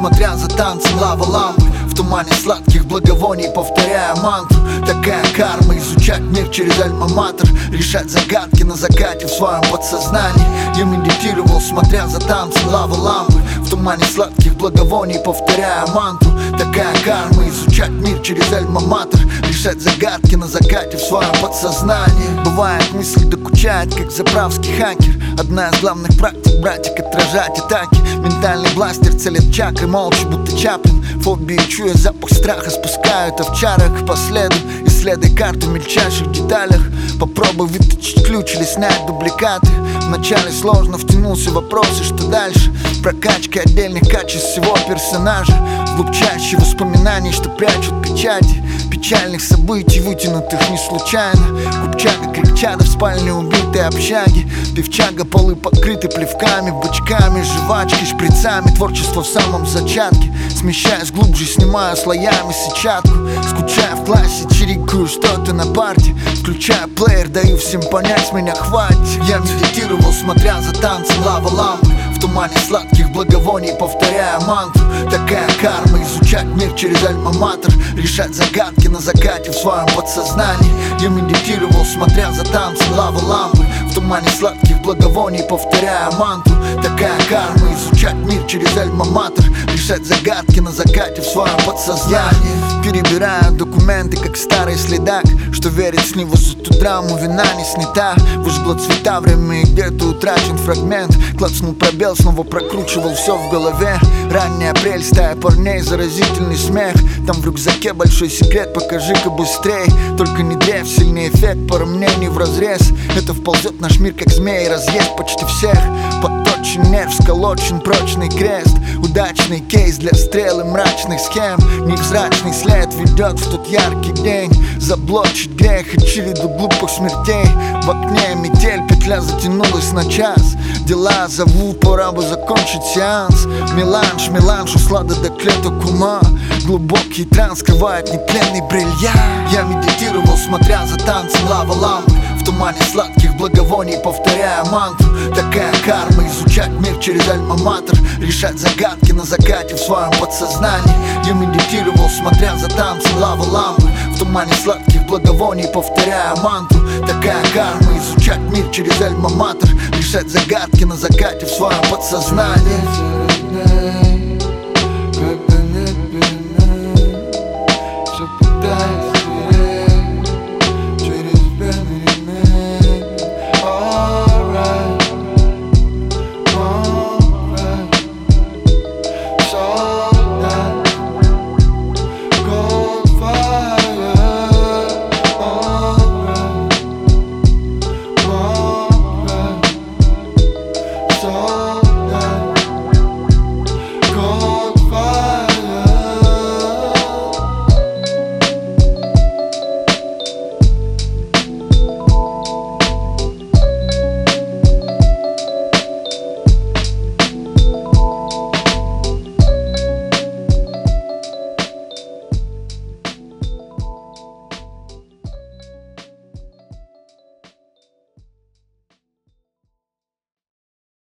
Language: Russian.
смотря за танцем лава лампы. В тумане сладких благовоний повторяя мантру. Такая карма, изучать мир через альма-матер, решать загадки на закате в своем подсознании. Я медитировал, смотря за танцем лава лампы. В тумане сладких благовоний повторяя мантру. Такая карма, изучать мир через альма-матер, решать загадки на закате в своем подсознании. Бывает, мысль докучает, как заправский хакер. Одна из главных практик, братик, отражать атаки. Ментальный бластер целит чакры, молча, будто Чаплин. Фобии, чуя запах страха, спускают овчарок по следу. Исследуй карту в мельчайших деталях. Попробуй вытащить ключ или снять дубликаты. Вначале сложно, втянулся в вопросы, что дальше. Прокачка отдельных качеств всего персонажа. Вглубь чаще воспоминаний, что прячут печати печальных событий, вытянутых не случайно. Купчага, крикчада в спальне убитой общаги. Певчага, полы покрыты плевками, бычками, жвачкой, шприцами. Творчество в самом зачатке. Смещаясь глубже, снимаю слоями сетчатку. Скучая в классе, чирикаю что-то на парте. Включая плеер, даю всем понять, с меня хватит. Я медитировал, смотря за танцем лава лампы. В тумане сладких благовоний повторяя мантру. Такая карма, изучать мир через альма-матер, решать загадки на закате в своем подсознании. Я медитировал, смотря за танцем лава лампы. В тумане сладких благовоний повторяя мантру. Такая карма, изучать мир через альма-матер, решать загадки на закате в своем подсознании. Перебираю документы, как старый следак, что верит с него за ту драму, вина не снята. Выжгло цвета время и где-то утрачен фрагмент. Клацнул пробел, снова прокручивал все в голове. Ранний апрель, стая парней, заразительный смех. Там в рюкзаке большой секрет, покажи-ка быстрей. Только не дрейф, сильный эффект, пара мнений вразрез. Это вползет в наш мир, как змей, разъест почти всех. Подточен нерв, сколочен прочный крест. Удачный кейс для стрелы мрачных схем. Невзрачный след ведет в тот яркий день. Заблочить грех и череду глупых смертей. В окне метель, петля затянулась на час. Дела зовут, пора бы закончить сеанс. Меланж, меланж, услада до клеток ума. Глубокий транс скрывает нетленный бриллиант. Я медитировал, смотря за танцем лава лампы. В тумане сладких благовоний повторяя мантру. Такая карма, изучать мир через альма-матер, решать загадки на закате в своем подсознании. Я медитировал, смотря за танцем лава лампы. В тумане сладких благовоний повторяя мантру. Такая карма, изучать мир через альма-матер, решать загадки на закате в своем подсознании.